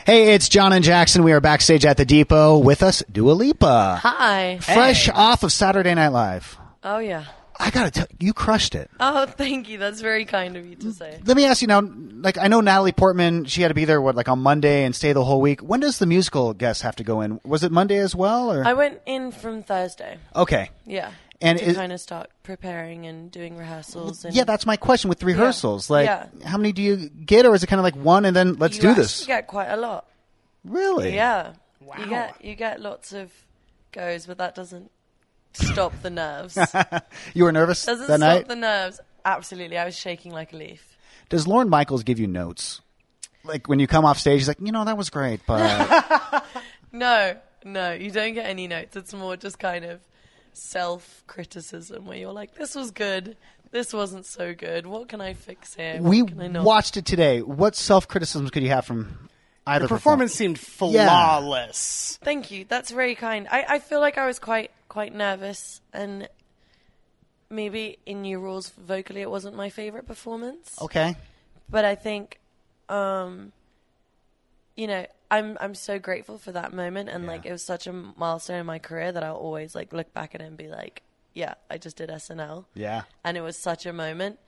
Hey, it's John and Jackson. We are backstage at the Depot. With us, Dua Lipa. Hi. Fresh off of Saturday Night Live. Oh, yeah. I gotta tell you, crushed it. Oh, thank you. That's very kind of you to say. Let me ask you now, like, I know Natalie Portman, she had to be there, on Monday and stay the whole week. When does the musical guest have to go in? Was it Monday as well? Or? I went in from Thursday. Okay. Yeah. And to kind of start preparing and doing rehearsals. And yeah, that's my question with the rehearsals. Yeah. How many do you get, or is it kind of like one and then let's do this? You get quite a lot. Really? Yeah. Wow. You get lots of goes, but that doesn't stop the nerves. You were nervous Doesn't that stop night? the nerves. Absolutely. I was shaking like a leaf. Does Lorne Michaels give you notes? Like when you come off stage, he's like, that was great, but... No, you don't get any notes. It's more just kind of self-criticism where you're like, this was good, this wasn't so good, what can I fix here? We What can I not? watched it today. What self-criticisms could you have from either The performance seemed flawless. Thank you, that's very kind. I feel like I was quite nervous, and maybe in New Rules vocally it wasn't my favorite performance. Okay. But I think I'm so grateful for that moment, and it was such a milestone in my career that I'll always look back at it and be like, yeah, I just did SNL. Yeah. And it was such a moment.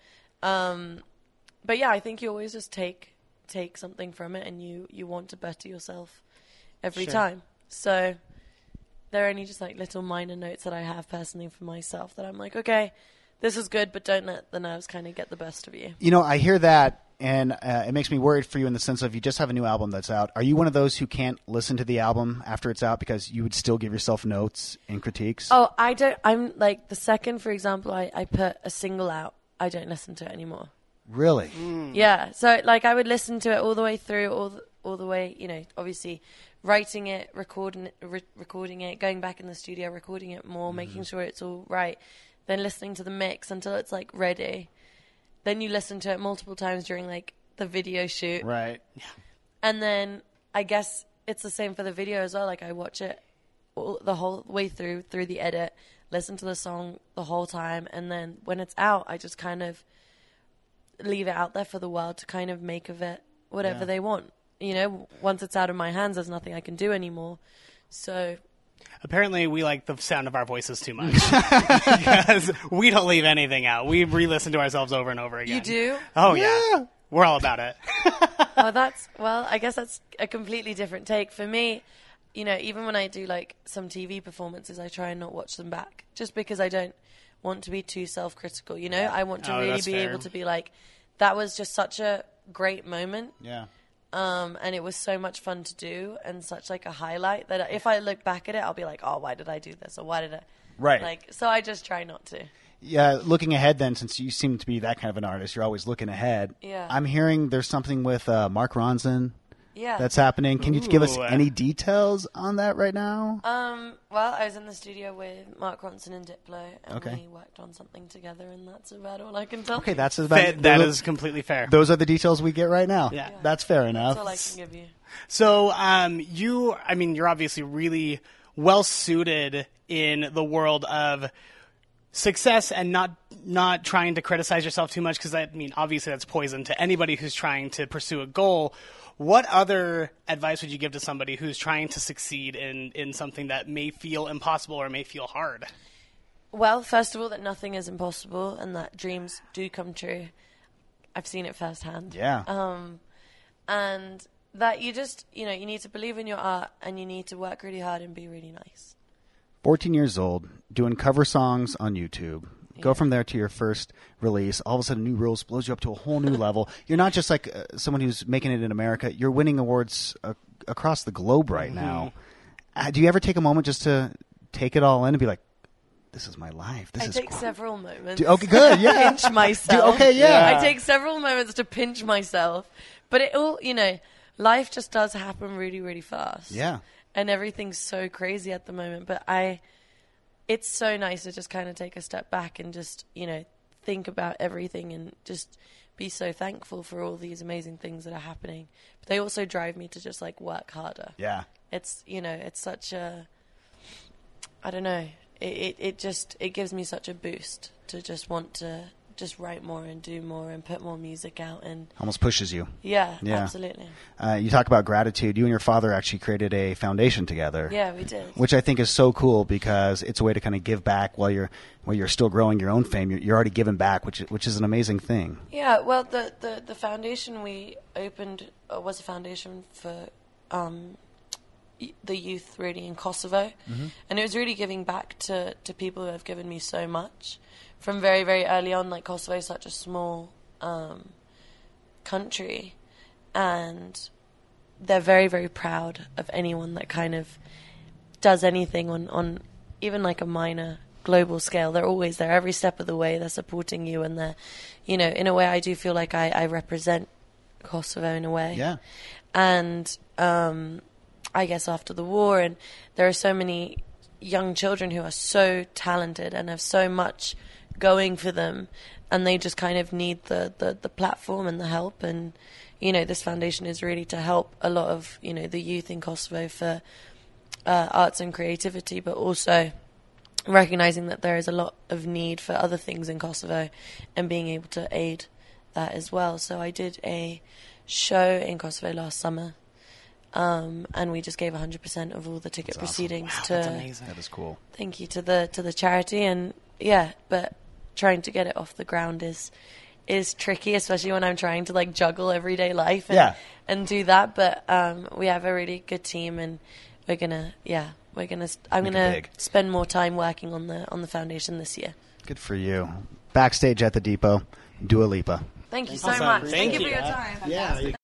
But yeah, I think you always just take something from it, and you want to better yourself every time. So there are only just little minor notes that I have personally for myself that I'm like, okay, this is good, but don't let the nerves kind of get the best of you. I hear that, and it makes me worried for you in the sense of you just have a new album that's out. Are you one of those who can't listen to the album after it's out because you would still give yourself notes and critiques? Oh, I don't. I'm the second, for example, I put a single out, I don't listen to it anymore. Really? Yeah. So I would listen to it all the way through, all the way, obviously writing it, recording it, going back in the studio, recording it more, making sure it's all right, then listening to the mix until it's ready. Then you listen to it multiple times during the video shoot. Right. And then I guess it's the same for the video as well. I watch it the whole way through the edit, listen to the song the whole time, and then when it's out, I just kind of leave it out there for the world to kind of make of it whatever they want. Once it's out of my hands, there's nothing I can do anymore. So Apparently, we like the sound of our voices too much because we don't leave anything out. We re-listen to ourselves over and over again. You do? Oh, yeah. We're all about it. I guess that's a completely different take. For me, even when I do some TV performances, I try and not watch them back just because I don't want to be too self-critical. I want to really be able to be that was just such a great moment. Yeah. And it was so much fun to do and such a highlight that if I look back at it, I'll be like, oh, why did I do this? Or why did I? Right. So I just try not to. Yeah, looking ahead then, since you seem to be that kind of an artist, you're always looking ahead. Yeah. I'm hearing there's something with Mark Ronson Yeah. that's happening. Can you give us Ooh. any details on that right now? Well, I was in the studio with Mark Ronson and Diplo, and Okay. we worked on something together, and that's about all I can tell. Okay, that's about That is completely fair. Those are the details we get right now. Yeah. That's fair enough. That's all I can give you. So, you're obviously really well suited in the world of success and not trying to criticize yourself too much because, obviously that's poison to anybody who's trying to pursue a goal. What other advice would you give to somebody who's trying to succeed in something that may feel impossible or may feel hard? Well, first of all, that nothing is impossible and that dreams do come true. I've seen it firsthand. Yeah. And that you just, you need to believe in your art and you need to work really hard and be really nice. 14 years old, doing cover songs on YouTube. Go from there to your first release. All of a sudden, New Rules blows you up to a whole new level. You're not just someone who's making it in America. You're winning awards across the globe right now. Do you ever take a moment just to take it all in and be like, this is my life. This I is take cool. several moments. Okay, good. Yeah. Pinch myself. Okay, yeah. I take several moments to pinch myself. But it all, life just does happen really, really fast. Yeah. And everything's so crazy at the moment. But it's so nice to just kind of take a step back and just, think about everything and just be so thankful for all these amazing things that are happening. But they also drive me to just work harder. Yeah. It's, it's such a, I don't know. It gives me such a boost to just want to just write more and do more and put more music out. And Almost pushes you. yeah. Yeah. Absolutely. You talk about gratitude. You and your father actually created a foundation together. Yeah, we did. Which I think is so cool because it's a way to kind of give back while you're still growing your own fame. You're already giving back, which is an amazing thing. Yeah, well, the foundation we opened was a foundation for the youth really in Kosovo. And it was really giving back to people who have given me so much from very, very early on. Like, Kosovo is such a small country, and they're very, very proud of anyone that kind of does anything on even like a minor global scale. They're always there every step of the way. They're supporting you, and they're, in a way, I do feel like I represent Kosovo in a way. Yeah. And I guess after the war, and there are so many young children who are so talented and have so much going for them, and they just kind of need the platform and the help. And this foundation is really to help a lot of the youth in Kosovo for arts and creativity, but also recognizing that there is a lot of need for other things in Kosovo and being able to aid that as well. So I did a show in Kosovo last summer, and we just gave 100% of all the ticket That's awesome. proceedings Wow, to that's amazing. That is cool. thank you to the charity. And but trying to get it off the ground is tricky, especially when I'm trying to like juggle everyday life and do that. But we have a really good team, and I'm gonna spend more time working on the foundation this year. Good for you. Backstage at the Depot, Dua Lipa. Thank you so Awesome. much. Thank Thank you you. for your time. Yeah.